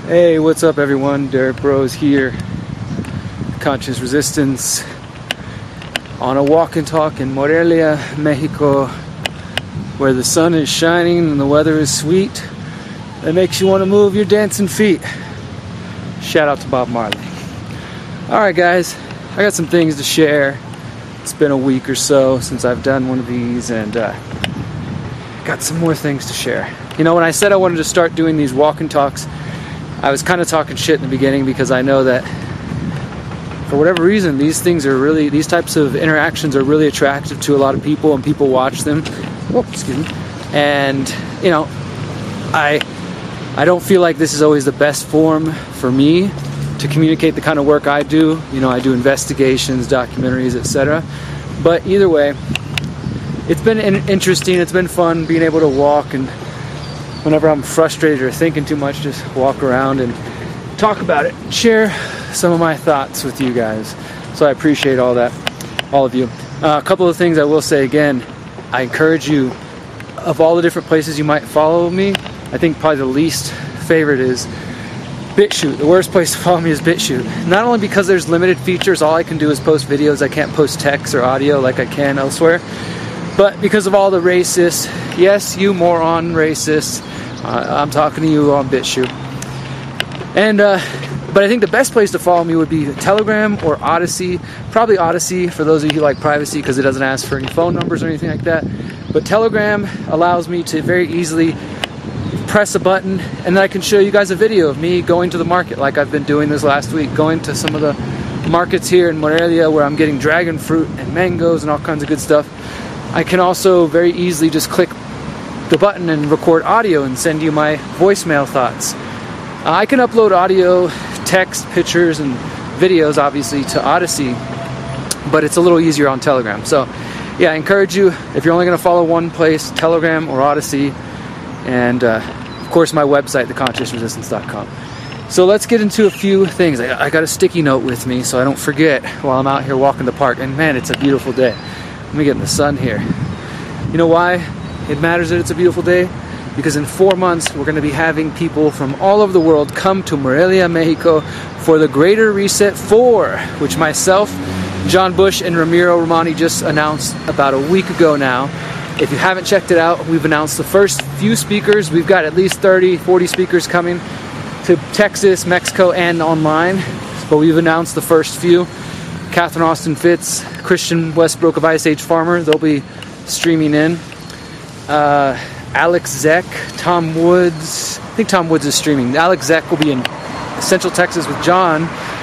Hey, what's up everyone? Derek Bros here. Conscious Resistance on a walk and talk in Morelia, Mexico, where the sun is shining and the weather is sweet. That makes you want to move your dancing feet. Shout out to Bob Marley. Alright guys, I got some things to share. It's been a week or so since I've done one of these, and got some more things to share. You know, when I said I wanted to start doing these walk and talks, I was kind of talking shit in the beginning because I know that for whatever reason these types of interactions are really attractive to a lot of people, and people watch them. Oh, excuse me. And you know, I don't feel like this is always the best form for me to communicate the kind of work I do. You know, I do investigations, documentaries, etc. But either way, it's been interesting, it's been fun being able to walk, and whenever I'm frustrated or thinking too much, just walk around and talk about it, share some of my thoughts with you guys. So I appreciate all of you. A couple of things I will say again. I encourage you, of all the different places you might follow me, I think probably the least favorite is BitChute. The worst place to follow me is BitChute. Not only because there's limited features, all I can do is post videos, I can't post text or audio like I can elsewhere, but because of all the racist, yes, you moron racist, I'm talking to you on BitChute. And but I think the best place to follow me would be Telegram or Odyssey. Probably Odyssey for those of you who like privacy, because it doesn't ask for any phone numbers or anything like that. But Telegram allows me to very easily press a button and then I can show you guys a video of me going to the market like I've been doing this last week, going to some of the markets here in Morelia where I'm getting dragon fruit and mangoes and all kinds of good stuff. I can also very easily just click the button and record audio and send you my voicemail thoughts. I can upload audio, text, pictures, and videos obviously to Odyssey, but it's a little easier on Telegram. So yeah, I encourage you, if you're only going to follow one place, Telegram or Odyssey, and of course my website, theconsciousresistance.com. So let's get into a few things. I got a sticky note with me so I don't forget while I'm out here walking the park, and man, it's a beautiful day. Let me get in the sun here. You know why it matters that it's a beautiful day? Because in 4 months we're going to be having people from all over the world come to Morelia, Mexico for the Greater Reset 4, which myself, John Bush, and Ramiro Romani just announced about a week ago now. If you haven't checked it out, we've announced the first few speakers. We've got at least 30, 40 speakers coming to Texas, Mexico, and online. But we've announced the first few. Catherine Austin Fitz, Christian Westbrook of Ice Age Farmer, they'll be streaming in. Alex Zeck, Tom Woods, I think Tom Woods is streaming. Alex Zeck will be in Central Texas with John.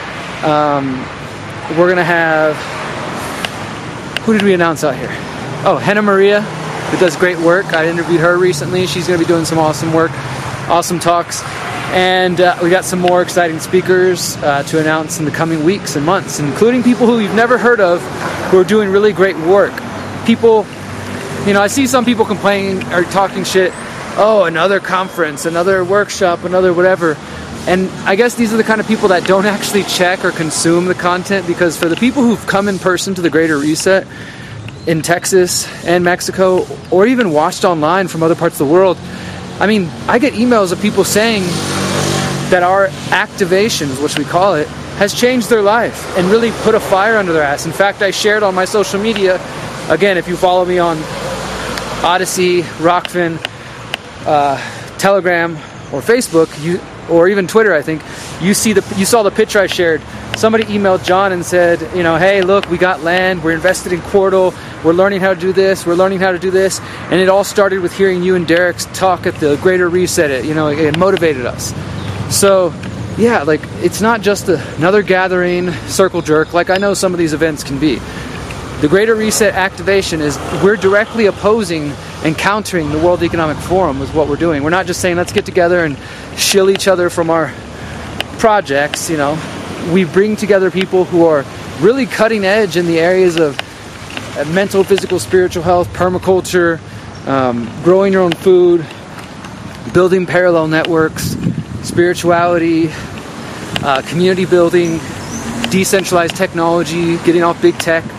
We're going to have, who did we announce out here? Oh, Hannah Maria, who does great work. I interviewed her recently. She's going to be doing some awesome work, awesome talks. And we got some more exciting speakers to announce in the coming weeks and months, including people who you've never heard of who are doing really great work. People, you know, I see some people complaining or talking shit, oh, another conference, another workshop, another whatever. And I guess these are the kind of people that don't actually check or consume the content, because for the people who've come in person to the Greater Reset in Texas and Mexico, or even watched online from other parts of the world, I mean, I get emails of people saying that our activations, which we call it, has changed their life and really put a fire under their ass. In fact, I shared on my social media, again, if you follow me on Odyssey, Rockfin, Telegram, or Facebook, or even Twitter, I think, you saw the picture I shared. Somebody emailed John and said, you know, hey, look, we got land, we're invested in Quartal, we're learning how to do this, we're learning how to do this, and it all started with hearing you and Derek's talk at the Greater Reset. It motivated us. So, yeah, like, it's not just another gathering, circle jerk, like I know some of these events can be. The Greater Reset activation is, we're directly opposing and countering the World Economic Forum with what we're doing. We're not just saying, let's get together and shill each other from our projects, you know. We bring together people who are really cutting edge in the areas of mental, physical, spiritual health, permaculture, growing your own food, building parallel networks, spirituality, community building, decentralized technology, getting off big tech.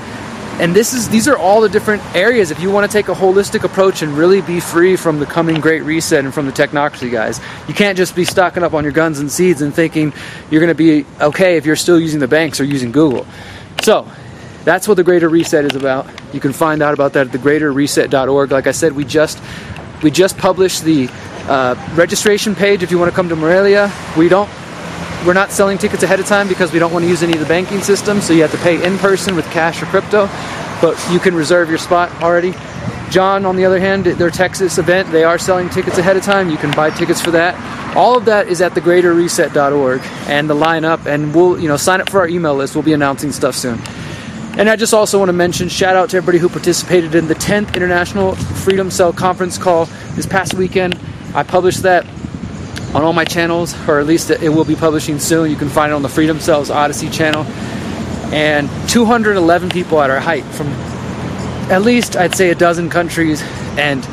And these are all the different areas. If you want to take a holistic approach and really be free from the coming Great Reset and from the technocracy guys, you can't just be stocking up on your guns and seeds and thinking you're going to be okay if you're still using the banks or using Google. So that's what the Greater Reset is about. You can find out about that at thegreaterreset.org. Like I said, we just published the registration page if you want to come to Morelia. We're not selling tickets ahead of time because we don't want to use any of the banking systems, so you have to pay in person with cash or crypto, but you can reserve your spot already. John, on the other hand, their Texas event, they are selling tickets ahead of time. You can buy tickets for that. All of that is at thegreaterreset.org, and the lineup, and we'll sign up for our email list. We'll be announcing stuff soon. And I just also want to mention, shout out to everybody who participated in the 10th International Freedom Cell Conference call this past weekend. I published that on all my channels, or at least it will be publishing soon. You can find it on the Freedom Cells Odyssey channel. And 211 people at our height from at least, I'd say, a dozen countries. And,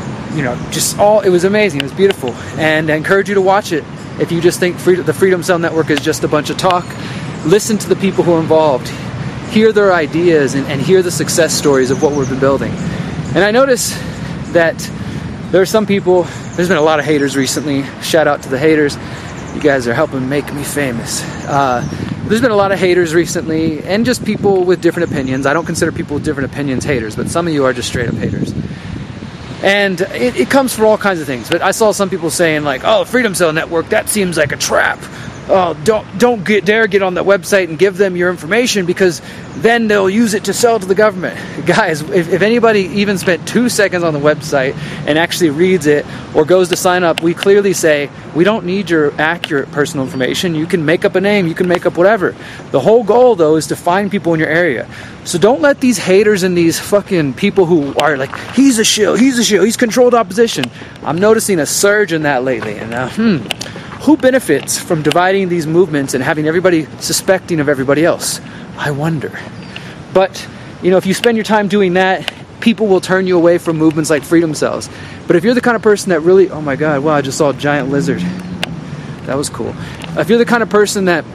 it was amazing. It was beautiful. And I encourage you to watch it. If you just think the Freedom Cell Network is just a bunch of talk, listen to the people who are involved. Hear their ideas and hear the success stories of what we've been building. And I notice that there are some people, there's been a lot of haters recently. Shout out to the haters. You guys are helping make me famous. There's been a lot of haters recently, and just people with different opinions. I don't consider people with different opinions haters, but some of you are just straight up haters. And it comes from all kinds of things. But I saw some people saying like, oh, Freedom Cell Network, that seems like a trap. Oh, don't dare get on that website and give them your information, because then they'll use it to sell to the government. Guys, if anybody even spent 2 seconds on the website and actually reads it or goes to sign up, we clearly say, we don't need your accurate personal information. You can make up a name, you can make up whatever. The whole goal, though, is to find people in your area. So don't let these haters and these fucking people who are like, he's a shill, he's controlled opposition. I'm noticing a surge in that lately. And who benefits from dividing these movements and having everybody suspecting of everybody else? I wonder. But, if you spend your time doing that, people will turn you away from movements like Freedom Cells. But if you're the kind of person that really, oh my God, wow, I just saw a giant lizard. That was cool. If you're the kind of person that,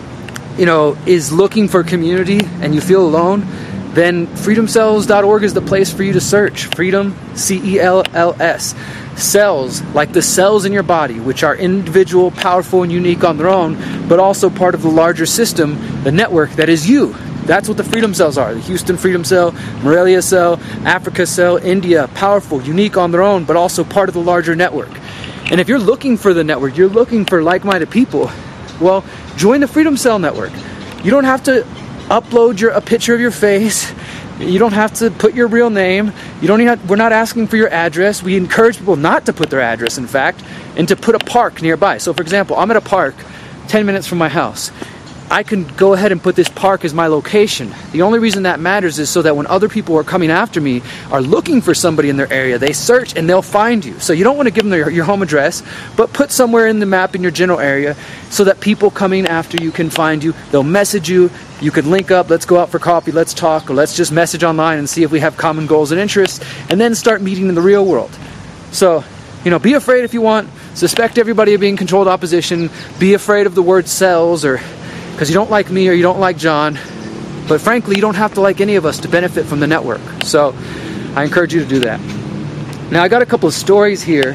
is looking for community and you feel alone, then freedomcells.org is the place for you to search. Freedom, C-E-L-L-S. Cells, like the cells in your body, which are individual, powerful, and unique on their own, but also part of the larger system, the network that is you. That's what the Freedom Cells are. The Houston Freedom Cell, Morelia Cell, Africa Cell, India, powerful, unique on their own, but also part of the larger network. And if you're looking for the network, you're looking for like-minded people, well, join the Freedom Cell Network. You don't have to upload a picture of your face. You don't have to put your real name. We're not asking for your address. We encourage people not to put their address, in fact, and to put a park nearby. So, for example, I'm at a park 10 minutes from my house. I can go ahead and put this park as my location. The only reason that matters is so that when other people are coming after me, are looking for somebody in their area, they search and they'll find you. So you don't want to give them your home address, but put somewhere in the map in your general area so that people coming after you can find you. They'll message you. You could link up, let's go out for coffee, let's talk, or let's just message online and see if we have common goals and interests, and then start meeting in the real world. So, be afraid if you want. Suspect everybody of being controlled opposition. Be afraid of the word cells, or because you don't like me or you don't like John. But frankly, you don't have to like any of us to benefit from the network. So I encourage you to do that. Now, I got a couple of stories here.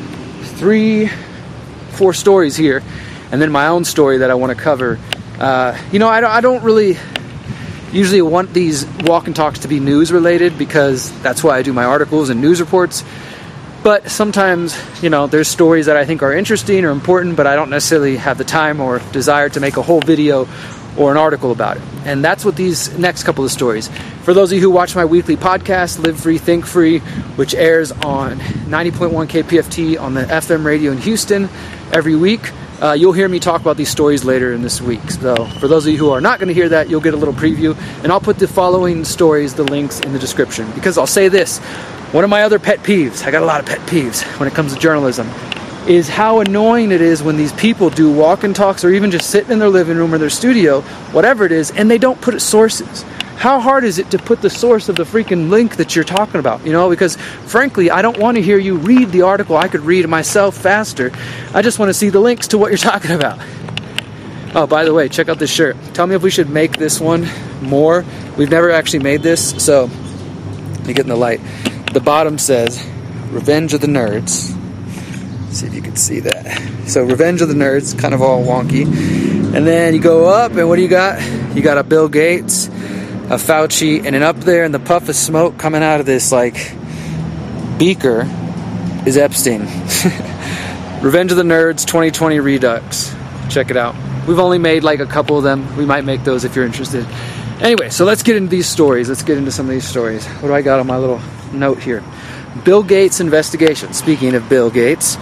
3-4 stories here. And then my own story that I want to cover. I don't really usually want these walk and talks to be news related, because that's why I do my articles and news reports. But sometimes, there's stories that I think are interesting or important, but I don't necessarily have the time or desire to make a whole video or an article about it. And that's what these next couple of stories. For those of you who watch my weekly podcast, Live Free, Think Free, which airs on 90.1 KPFT on the FM radio in Houston every week, you'll hear me talk about these stories later in this week. So for those of you who are not going to hear that, you'll get a little preview. And I'll put the following stories, the links, in the description. Because I'll say this, one of my other pet peeves, I got a lot of pet peeves when it comes to journalism, is how annoying it is when these people do walk and talks, or even just sit in their living room or their studio, whatever it is, and they don't put sources. How hard is it to put the source of the freaking link that you're talking about? Because frankly, I don't want to hear you read the article. I could read it myself faster. I just want to see the links to what you're talking about. Oh, by the way, check out this shirt. Tell me if we should make this one more. We've never actually made this, so let me get in the light. The bottom says Revenge of the Nerds. Let's see if you can see that. So Revenge of the Nerds, kind of all wonky. And then you go up, and what do you got? You got a Bill Gates, a Fauci, and then up there in the puff of smoke coming out of this like beaker is Epstein. Revenge of the Nerds 2020 Redux. Check it out. We've only made like a couple of them. We might make those if you're interested. Anyway, so let's get into these stories. Let's get into some of these stories. What do I got on my little note here? Bill Gates investigation. Speaking of Bill Gates.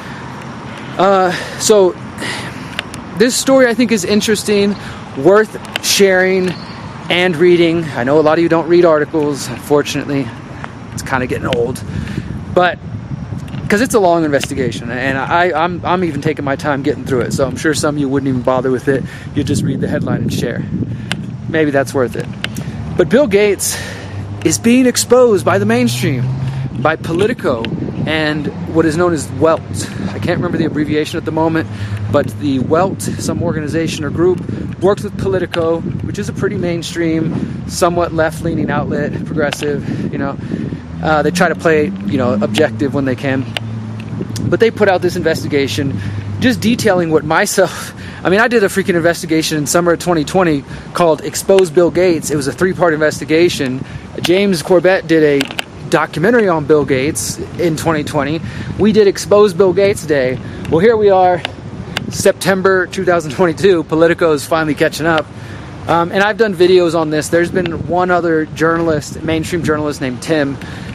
So this story I think is interesting, worth sharing and reading. I know a lot of you don't read articles, unfortunately. It's kind of getting old. But because it's a long investigation, and I'm even taking my time getting through it, so I'm sure some of you wouldn't even bother with it. You just read the headline and share. Maybe that's worth it. But Bill Gates is being exposed by the mainstream, by Politico, and what is known as Welt. I can't remember the abbreviation at the moment, but the Welt, some organization or group, works with Politico, which is a pretty mainstream, somewhat left-leaning outlet, progressive, you know. They try to play, you know, objective when they can. But they put out this investigation just detailing what myself... I mean, I did a freaking investigation in summer of 2020 called Expose Bill Gates. It was a 3-part investigation. James Corbett did a documentary on Bill Gates in 2020. We did Expose Bill Gates Day. Well, here we are, September 2022. Politico is finally catching up. And I've done videos on this. There's been one other journalist, mainstream journalist named Tim,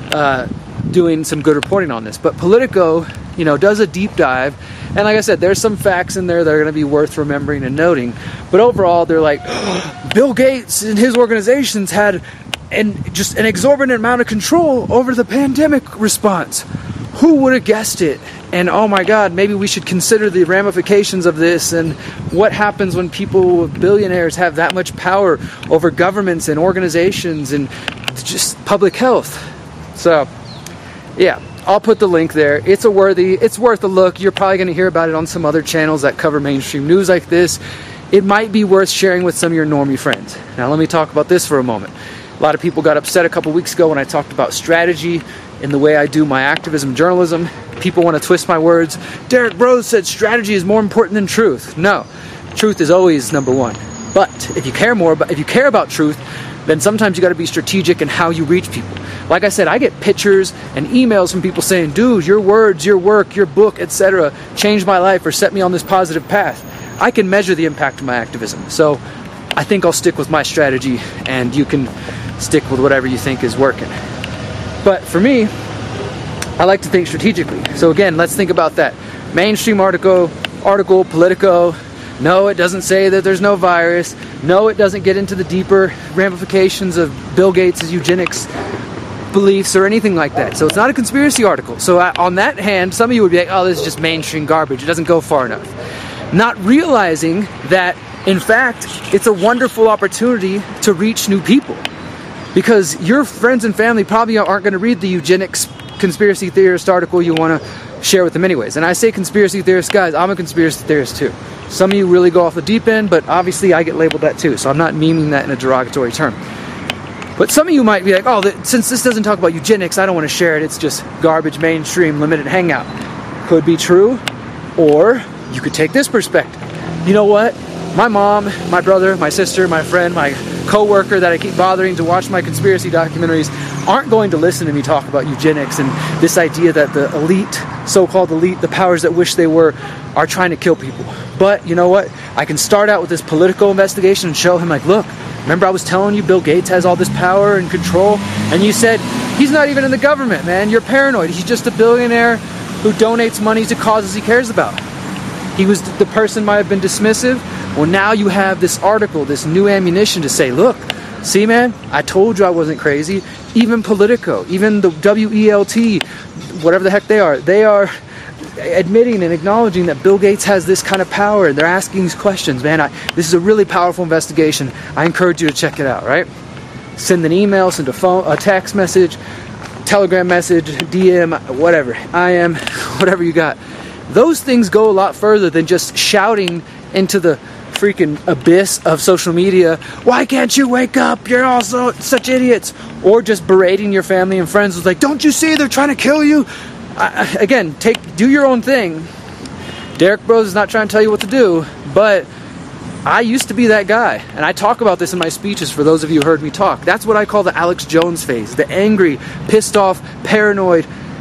doing some good reporting on this. But Politico, you know, does a deep dive. And like I said, there's some facts in there that are going to be worth remembering and noting. But overall, they're like, Bill Gates and his organizations had just an exorbitant amount of control over the pandemic response. Who would have guessed it? And oh my God, maybe we should consider the ramifications of this and what happens when people, billionaires, have that much power over governments and organizations and just public health. So, yeah, I'll put the link there. It's worth a look. You're probably going to hear about it on some other channels that cover mainstream news like this. It might be worth sharing with some of your normie friends. Now, let me talk about this for a moment. A lot of people got upset a couple weeks ago when I talked about strategy in the way I do my activism journalism. People want to twist my words. Derek Bros said strategy is more important than truth. No, truth is always number one. But if you care about truth, then sometimes you got to be strategic in how you reach people. Like I said, I get pictures and emails from people saying, dude, your words, your work, your book, etc. changed my life or set me on this positive path. I can measure the impact of my activism. So I think I'll stick with my strategy and you can stick with whatever you think is working. But for me, I like to think strategically. So again, let's think about that. Mainstream article, Politico. No, it doesn't say that there's no virus. No, it doesn't get into the deeper ramifications of Bill Gates' eugenics beliefs or anything like that. So it's not a conspiracy article. So on that hand, some of you would be like, oh, this is just mainstream garbage. It doesn't go far enough. Not realizing that, in fact, it's a wonderful opportunity to reach new people. Because your friends and family probably aren't going to read the eugenics conspiracy theorist article you want to share with them anyways. And I say conspiracy theorist, guys, I'm a conspiracy theorist too. Some of you really go off the deep end, but obviously I get labeled that too. So I'm not meaning that in a derogatory term. But some of you might be like, oh, since this doesn't talk about eugenics, I don't want to share it. It's just garbage, mainstream, limited hangout. Could be true. Or you could take this perspective. You know what? My mom, my brother, my sister, my friend, my co-worker that I keep bothering to watch my conspiracy documentaries aren't going to listen to me talk about eugenics and this idea that the elite, so-called elite, the powers that wish they were, are trying to kill people. But you know what? I can start out with this Politico investigation and show him like, look, remember I was telling you Bill Gates has all this power and control? And you said, he's not even in the government, man. You're paranoid. He's just a billionaire who donates money to causes he cares about. He was the person might have been dismissive. Well, now you have this article, this new ammunition to say, look, see, man, I told you I wasn't crazy. Even Politico, even the WELT, whatever the heck they are admitting and acknowledging that Bill Gates has this kind of power. They're asking these questions, man. This is a really powerful investigation. I encourage you to check it out, right? Send an email, send a text message, Telegram message, DM, whatever, IM, whatever you got. Those things go a lot further than just shouting into the freaking abyss of social media. Why can't you wake up? You're all such idiots. Or just berating your family and friends with like, don't you see they're trying to kill you? Again, do your own thing. Derek Bros is not trying to tell you what to do, but I used to be that guy, and I talk about this in my speeches for those of you who heard me talk. That's what I call the Alex Jones phase, the angry, pissed off, paranoid,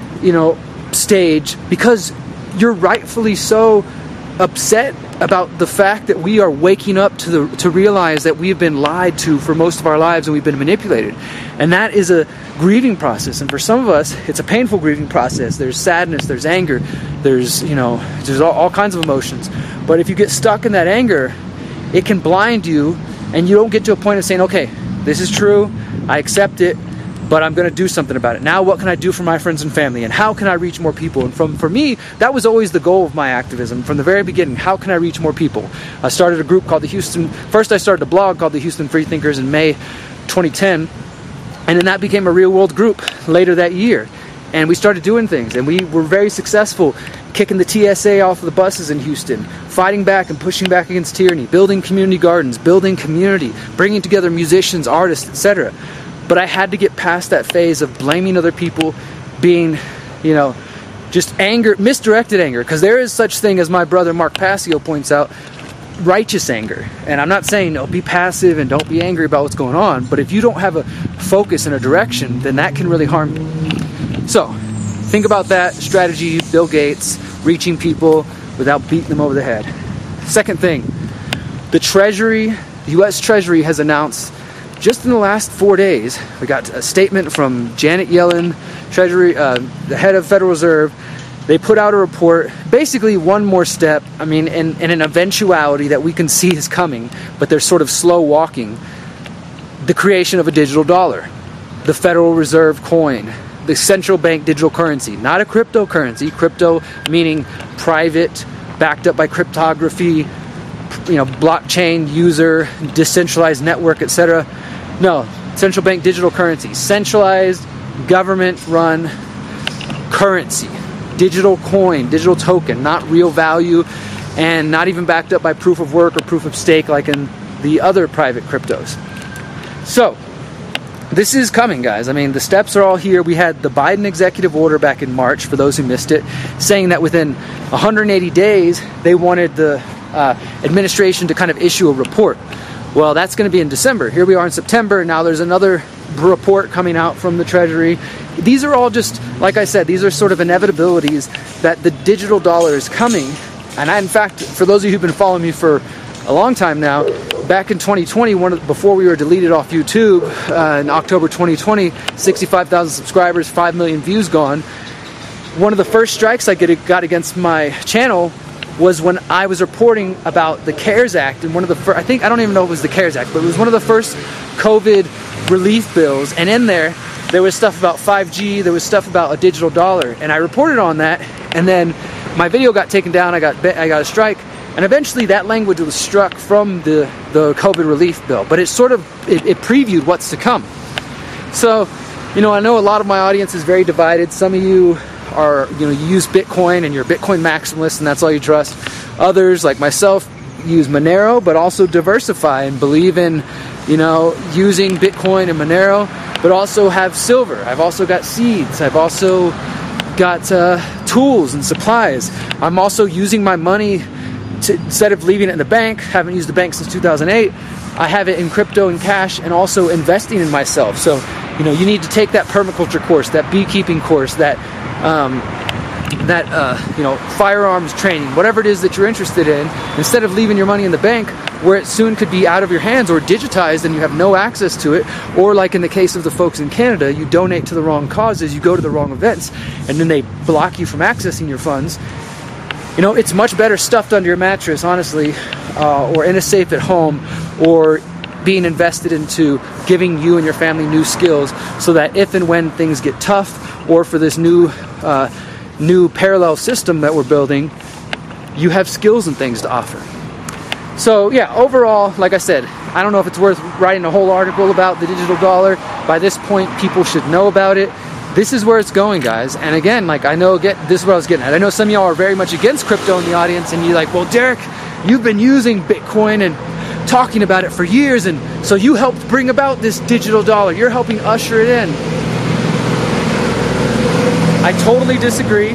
stage, because you're rightfully so upset about the fact that we are waking up to realize that we've been lied to for most of our lives and we've been manipulated. And that is a grieving process, and for some of us it's a painful grieving process. There's sadness, there's anger, there's all kinds of emotions. But if you get stuck in that anger, it can blind you, and you don't get to a point of saying, okay, this is true, I accept it, but I'm going to do something about it. Now what can I do for my friends and family, and how can I reach more people? And for me, that was always the goal of my activism from the very beginning. How can I reach more people? I started a group called I started a blog called the Houston Freethinkers in May 2010, and then that became a real world group later that year. And we started doing things, and we were very successful kicking the TSA off of the buses in Houston, fighting back and pushing back against tyranny, building community gardens, building community, bringing together musicians, artists, etc. But I had to get past that phase of blaming other people, being, just anger, misdirected anger, because there is such thing, as my brother Mark Passio points out, righteous anger. And I'm not saying be passive and don't be angry about what's going on, but if you don't have a focus and a direction, then that can really harm you. So think about that strategy, Bill Gates, reaching people without beating them over the head. Second thing, the U.S. Treasury has announced just in the last 4 days, we got a statement from Janet Yellen, Treasury, the head of Federal Reserve. They put out a report, basically one more step, in an eventuality that we can see is coming, but they're sort of slow walking, the creation of a digital dollar, the Federal Reserve coin, the central bank digital currency, not a cryptocurrency, crypto meaning private, backed up by cryptography, blockchain, user, decentralized network, etc. No, central bank digital currency, centralized, government-run currency, digital coin, digital token, not real value, and not even backed up by proof of work or proof of stake like in the other private cryptos. So, this is coming, guys. The steps are all here. We had the Biden executive order back in March, for those who missed it, saying that within 180 days, they wanted the administration to kind of issue a report. Well, that's going to be in December. Here we are in September, and now there's another report coming out from the Treasury. These are all just, like I said, these are sort of inevitabilities that the digital dollar is coming. And in fact, for those of you who've been following me for a long time now, back in 2020, before we were deleted off YouTube, in October 2020, 65,000 subscribers, 5 million views gone. One of the first strikes I got against my channel was when I was reporting about the CARES Act, and one of the first, I don't even know if it was the CARES Act, but it was one of the first COVID relief bills, and in there was stuff about 5G, there was stuff about a digital dollar, and I reported on that, and then my video got taken down, I got a strike, and eventually that language was struck from the COVID relief bill, but it previewed what's to come. So, I know a lot of my audience is very divided. Some of you are, you use Bitcoin and you're Bitcoin maximalist and that's all you trust. Others, like myself, use Monero, but also diversify and believe in, using Bitcoin and Monero, but also have silver. I've also got seeds. I've also got tools and supplies. I'm also using my money instead of leaving it in the bank. Haven't used the bank since 2008. I have it in crypto and cash, and also investing in myself. So, you need to take that permaculture course, that beekeeping course, that firearms training, whatever it is that you're interested in, instead of leaving your money in the bank where it soon could be out of your hands or digitized and you have no access to it, or like in the case of the folks in Canada, you donate to the wrong causes, you go to the wrong events, and then they block you from accessing your funds. It's much better stuffed under your mattress, honestly, or in a safe at home, or being invested into giving you and your family new skills so that if and when things get tough, or for this new parallel system that we're building, you have skills and things to offer. So yeah, overall, like I said, I don't know if it's worth writing a whole article about the digital dollar. By this point, people should know about it. This is where it's going, guys. And again, this is what I was getting at. I know some of y'all are very much against crypto in the audience, and you're like, well, Derek, you've been using Bitcoin and talking about it for years, and so you helped bring about this digital dollar. You're helping usher it in. I totally disagree.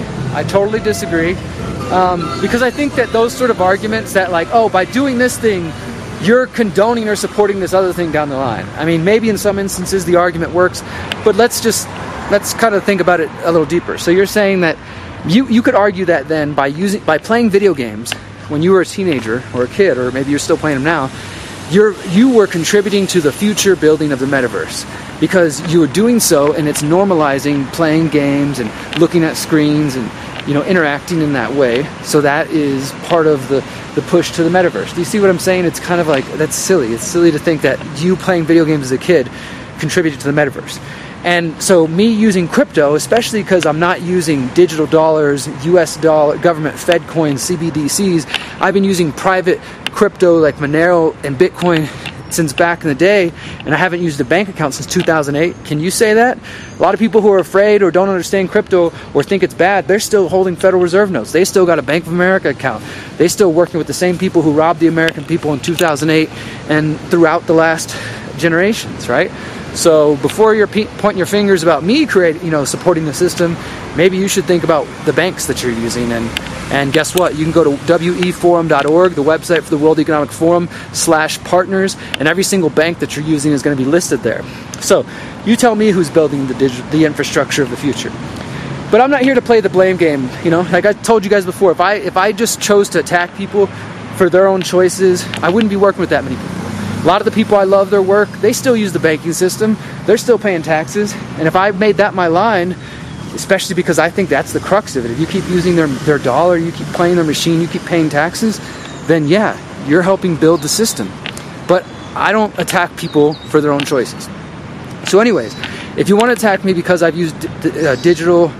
Because I think that those sort of arguments that like, oh, by doing this thing, you're condoning or supporting this other thing down the line. I mean, maybe in some instances the argument works, but let's kind of think about it a little deeper. So you're saying that you could argue that then by playing video games when you were a teenager or a kid, or maybe you're still playing them now, you were contributing to the future building of the metaverse, because you were doing so, and it's normalizing playing games and looking at screens and interacting in that way. So that is part of the push to the metaverse. Do you see what I'm saying? It's kind of like, that's silly. It's silly to think that you playing video games as a kid contributed to the metaverse. And so me using crypto, especially because I'm not using digital dollars, US dollar, government Fed coins, CBDCs, I've been using private crypto like Monero and Bitcoin since back in the day, and I haven't used a bank account since 2008. Can you say that? A lot of people who are afraid or don't understand crypto or think it's bad, they're still holding Federal Reserve notes. They still got a Bank of America account. They're still working with the same people who robbed the American people in 2008 and throughout the last generations, right? So before you're pointing your fingers about me supporting the system, maybe you should think about the banks that you're using. And guess what? You can go to weforum.org, the website for the World Economic Forum /partners, and every single bank that you're using is going to be listed there. So you tell me who's building the infrastructure of the future. But I'm not here to play the blame game. Like I told you guys before, if I just chose to attack people for their own choices, I wouldn't be working with that many people. A lot of the people I love their work, they still use the banking system. They're still paying taxes. And if I made that my line, especially because I think that's the crux of it, if you keep using their dollar, you keep playing their machine, you keep paying taxes, then yeah, you're helping build the system. But I don't attack people for their own choices. So anyways, if you want to attack me because I've used digital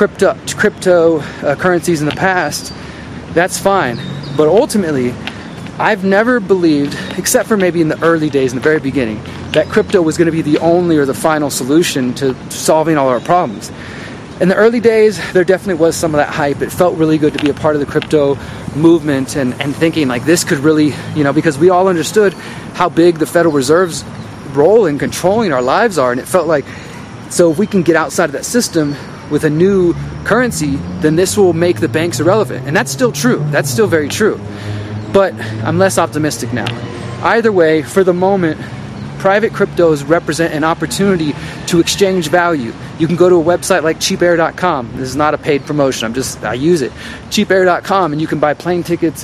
crypto currencies in the past, that's fine. But ultimately, I've never believed, except for maybe in the early days, in the very beginning, that crypto was going to be the only or the final solution to solving all our problems. In the early days, there definitely was some of that hype. It felt really good to be a part of the crypto movement and thinking like this could really, because we all understood how big the Federal Reserve's role in controlling our lives are. And it felt like, so if we can get outside of that system with a new currency, then this will make the banks irrelevant. And that's still true. That's still very true. But I'm less optimistic now. Either way, for the moment, private cryptos represent an opportunity to exchange value. You can go to a website like cheapair.com. This is not a paid promotion. I use it. cheapair.com, and you can buy plane tickets,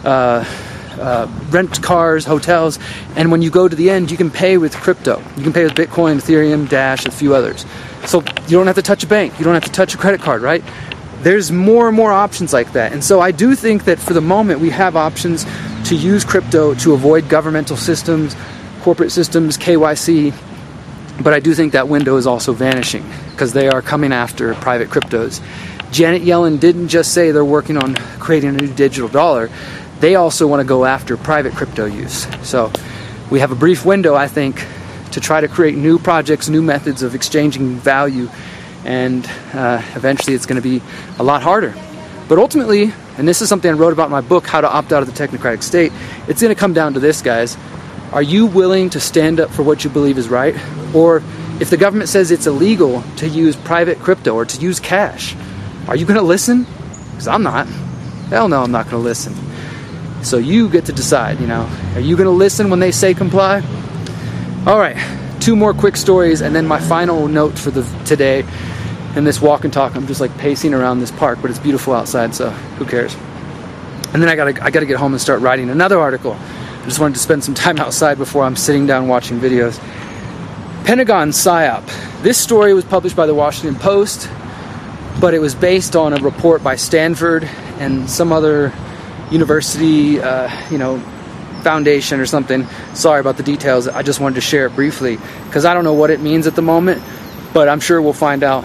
rent cars, hotels, and when you go to the end, you can pay with crypto. You can pay with Bitcoin, Ethereum, Dash, a few others. So you don't have to touch a bank. You don't have to touch a credit card, right? There's more and more options like that. And so I do think that for the moment we have options to use crypto to avoid governmental systems, corporate systems, KYC. But I do think that window is also vanishing because they are coming after private cryptos. Janet Yellen didn't just say they're working on creating a new digital dollar. They also want to go after private crypto use. So we have a brief window, I think, to try to create new projects, new methods of exchanging value. And eventually it's going to be a lot harder. But ultimately, and this is something I wrote about in my book, How to Opt Out of the Technocratic State, it's going to come down to this, guys. Are you willing to stand up for what you believe is right? Or if the government says it's illegal to use private crypto or to use cash, are you going to listen? Because I'm not. Hell no, I'm not going to listen. So you get to decide, Are you going to listen when they say comply? All right, 2 more quick stories, and then my final note for today. In this walk and talk, I'm just like pacing around this park, but it's beautiful outside, so who cares? And then I gotta get home and start writing another article. I just wanted to spend some time outside before I'm sitting down watching videos. Pentagon PSYOP. This story was published by the Washington Post, but it was based on a report by Stanford and some other university, foundation or something. Sorry about the details. I just wanted to share it briefly because I don't know what it means at the moment, but I'm sure we'll find out.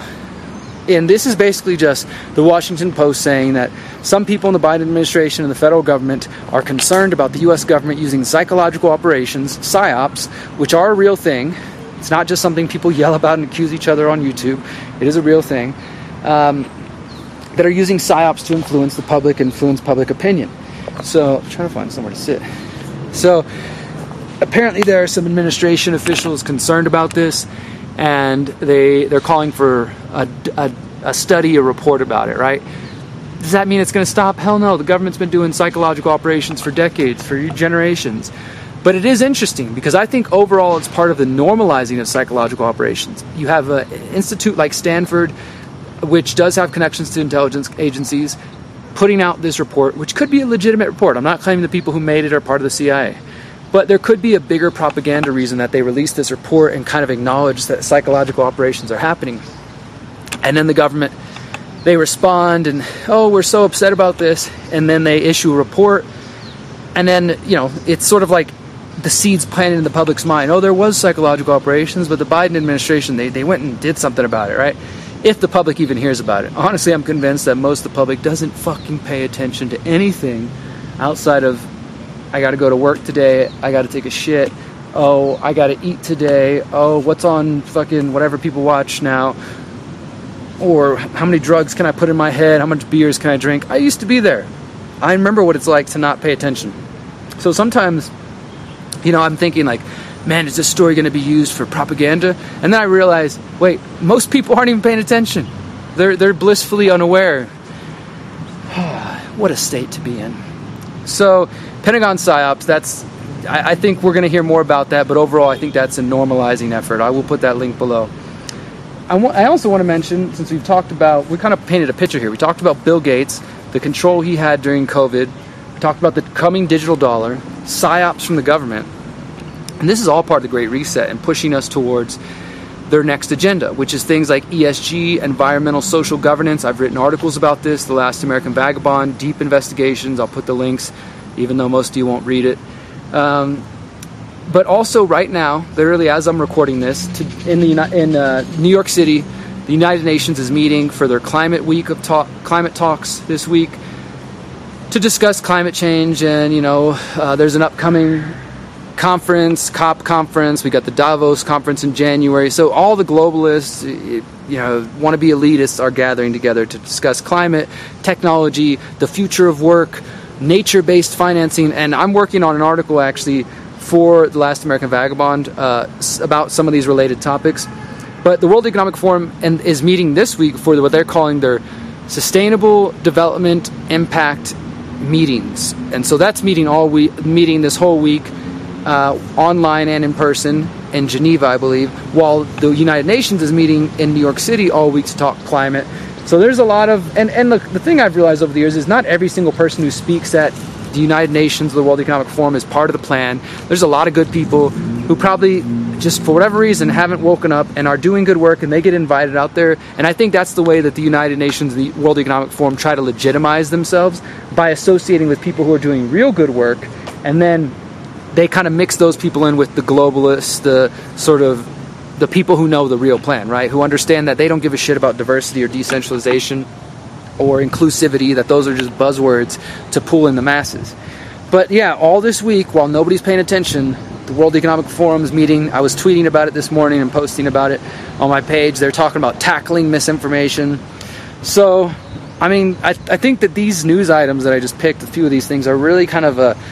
And this is basically just the Washington Post saying that some people in the Biden administration and the federal government are concerned about the U.S. government using psychological operations, PSYOPs, which are a real thing. It's not just something people yell about and accuse each other on YouTube. It is a real thing. That are using PSYOPs to influence the public, influence public opinion. So I'm trying to find somewhere to sit. So apparently there are some administration officials concerned about this, and they're calling for a study, a report about it, right? Does that mean it's going to stop? Hell no. The government's been doing psychological operations for decades, for generations. But it is interesting because I think overall it's part of the normalizing of psychological operations. You have an institute like Stanford, which does have connections to intelligence agencies, putting out this report, which could be a legitimate report. I'm not claiming the people who made it are part of the CIA. But there could be a bigger propaganda reason that they released this report and kind of acknowledge that psychological operations are happening. And then the government, they respond and, oh, we're so upset about this. And then they issue a report. And then, you know, it's sort of like the seeds planted in the public's mind. Oh, there was psychological operations, but the Biden administration, they went and did something about it, right? If the public even hears about it. Honestly, I'm convinced that most of the public doesn't fucking pay attention to anything outside of, I gotta go to work today, I gotta take a shit, oh, I gotta eat today, oh, what's on fucking whatever people watch now, or how many drugs can I put in my head, how much beers can I drink. I used to be there. I remember what it's like to not pay attention. So sometimes, you know, I'm thinking like, man, is this story going to be used for propaganda? And then I realize, wait, most people aren't even paying attention. They're blissfully unaware. What a state to be in. So, Pentagon PSYOPs, I think we're going to hear more about that, but overall I think that's a normalizing effort. I will put that link below. I also want to mention, since we've talked about, we kind of painted a picture here. We talked about Bill Gates, the control he had during COVID. We talked about the coming digital dollar, PSYOPs from the government. And this is all part of the Great Reset and pushing us towards their next agenda, which is things like ESG, environmental social governance. I've written articles about this, The Last American Vagabond, deep investigations. I'll put the links, even though most of you won't read it. But also right now, literally as I'm recording this, in New York City, the United Nations is meeting for their climate week of climate talks this week to discuss climate change. And, you know, there's an upcoming conference, COP conference. We got the Davos conference in January. So all the globalists, you know, want to be elitists are gathering together to discuss climate, technology, the future of work, nature-based financing. And I'm working on an article actually for The Last American Vagabond about some of these related topics. But the World Economic Forum is meeting this week for what they're calling their Sustainable Development Impact meetings. And so that's meeting this whole week, online and in person in Geneva, I believe, while the United Nations is meeting in New York City all week to talk climate. So there's a lot of, and look, the thing I've realized over the years is not every single person who speaks at the United Nations, the World Economic Forum, is part of the plan. There's a lot of good people who probably just for whatever reason haven't woken up and are doing good work, and they get invited out there. And I think that's the way that the United Nations and the World Economic Forum try to legitimize themselves, by associating with people who are doing real good work, and then they kind of mix those people in with the globalists, the sort of the people who know the real plan, right? Who understand that they don't give a shit about diversity or decentralization or inclusivity, that those are just buzzwords to pull in the masses. But yeah, all this week, while nobody's paying attention, the World Economic Forum's meeting, I was tweeting about it this morning and posting about it on my page. They're talking about tackling misinformation. So, I mean, I think that these news items that I just picked, a few of these things, are really kind of a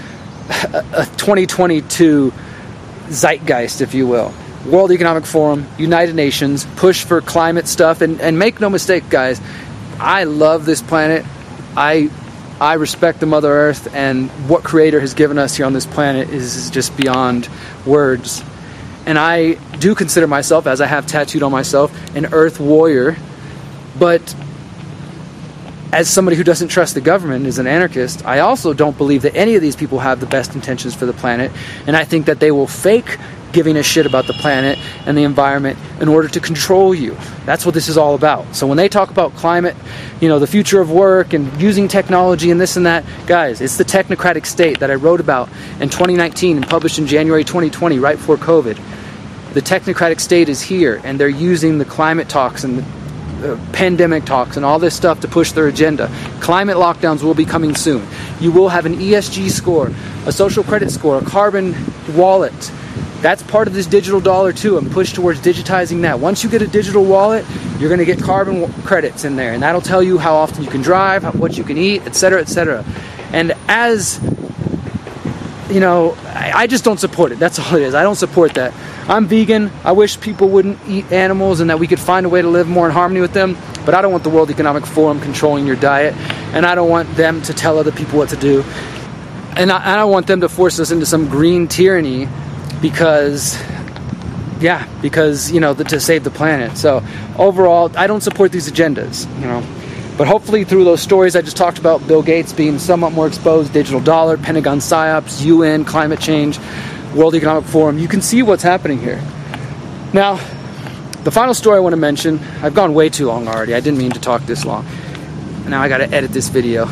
2022 zeitgeist, if you will. World Economic Forum, United Nations, push for climate stuff, and make no mistake, guys, I love this planet. I respect the Mother Earth, and what Creator has given us here on this planet is just beyond words. And I do consider myself, as I have tattooed on myself, an Earth warrior. But as somebody who doesn't trust the government, is an anarchist, I also don't believe that any of these people have the best intentions for the planet. And I think that they will fake giving a shit about the planet and the environment in order to control you. That's what this is all about. So when they talk about climate, you know, the future of work and using technology and this and that, guys, it's the technocratic state that I wrote about in 2019 and published in January 2020, right before COVID. The technocratic state is here, and they're using the climate talks and the pandemic talks and all this stuff to push their agenda. Climate lockdowns will be coming soon. You will have an ESG score, a social credit score, a carbon wallet. That's part of this digital dollar too, and push towards digitizing that. Once you get a digital wallet, you're going to get carbon credits in there, and that'll tell you how often you can drive, what you can eat, etc., etc. And as you know, I just don't support it. That's all it is. I don't support that. I'm vegan. I wish people wouldn't eat animals and that we could find a way to live more in harmony with them. But I don't want the World Economic Forum controlling your diet. And I don't want them to tell other people what to do. And I don't want them to force us into some green tyranny because, you know, to save the planet. So overall, I don't support these agendas, you know. But hopefully through those stories I just talked about, Bill Gates being somewhat more exposed, digital dollar, Pentagon psyops, UN, climate change, World Economic Forum, you can see what's happening here. Now, the final story I want to mention, I've gone way too long already. I didn't mean to talk this long. Now I got to edit this video.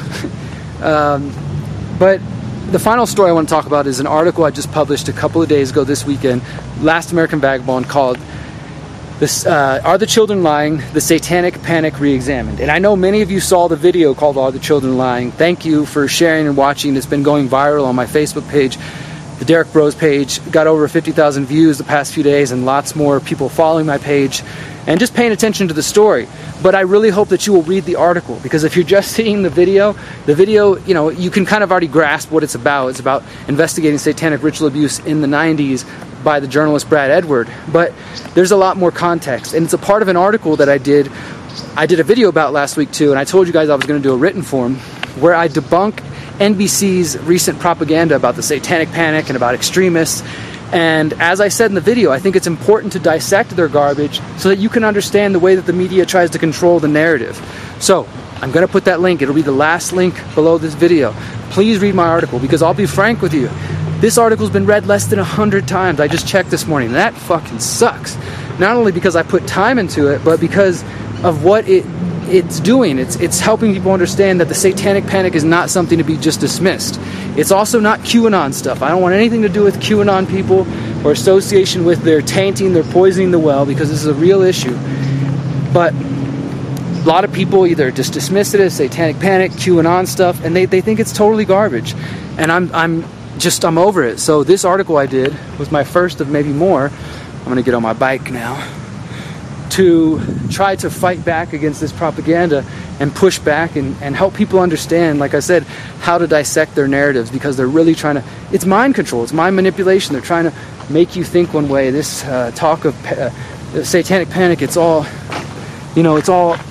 But the final story I want to talk about is an article I just published a couple of days ago this weekend, Last American Vagabond, called Are the Children Lying? The Satanic Panic Re-Examined. And I know many of you saw the video called Are the Children Lying? Thank you for sharing and watching. It's been going viral on my Facebook page. The Derek Bros page got over 50,000 views the past few days, and lots more people following my page and just paying attention to the story. But I really hope that you will read the article, because if you're just seeing the video, you know, you can kind of already grasp what it's about. It's about investigating satanic ritual abuse in the 90s by the journalist Brad Edward. But there's a lot more context, and it's a part of an article that I did a video about last week too, and I told you guys I was going to do a written form where I debunk NBC's recent propaganda about the satanic panic and about extremists. And as I said in the video, I think it's important to dissect their garbage so that you can understand the way that the media tries to control the narrative. So I'm going to put that link. It'll be the last link below this video. Please read my article, because I'll be frank with you, this article's been read less than 100 times. I just checked this morning. That fucking sucks. Not only because I put time into it, but because of what it's doing. It's helping people understand that the satanic panic is not something to be just dismissed. It's also not QAnon stuff. I don't want anything to do with QAnon people or association with their tainting, their poisoning the well, because this is a real issue. But a lot of people either just dismiss it as satanic panic, QAnon stuff, and they think it's totally garbage. And I'm over it. So this article I did was my first of maybe more. I'm going to get on my bike now to try to fight back against this propaganda and push back and help people understand, like I said, how to dissect their narratives, because they're really trying to, it's mind control, it's mind manipulation. They're trying to make you think one way. This talk of satanic panic, it's all, you know, it's all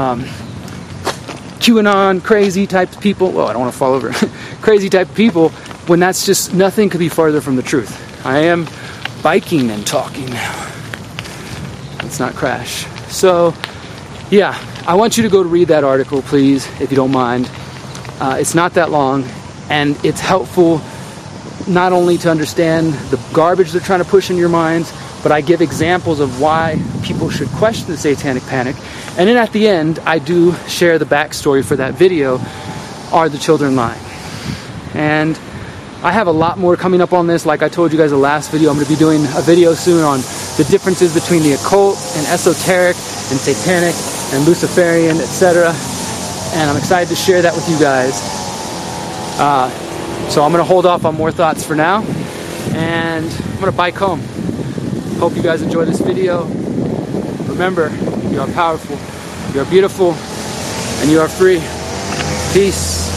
QAnon, crazy type of people. Well, I don't want to fall over. Crazy type of people, when that's just, nothing could be farther from the truth. I am biking and talking now. Let's not crash. So, yeah, I want you to go to read that article, please, if you don't mind. It's not that long, and it's helpful not only to understand the garbage they're trying to push in your minds, but I give examples of why people should question the satanic panic. And then at the end, I do share the backstory for that video, Are the Children Lying? And I have a lot more coming up on this. Like I told you guys in the last video, I'm going to be doing a video soon on the differences between the occult and esoteric and satanic and Luciferian, etc. And I'm excited to share that with you guys. So I'm going to hold off on more thoughts for now, and I'm going to bike home. Hope you guys enjoy this video. Remember, you are powerful, you are beautiful, and you are free. Peace.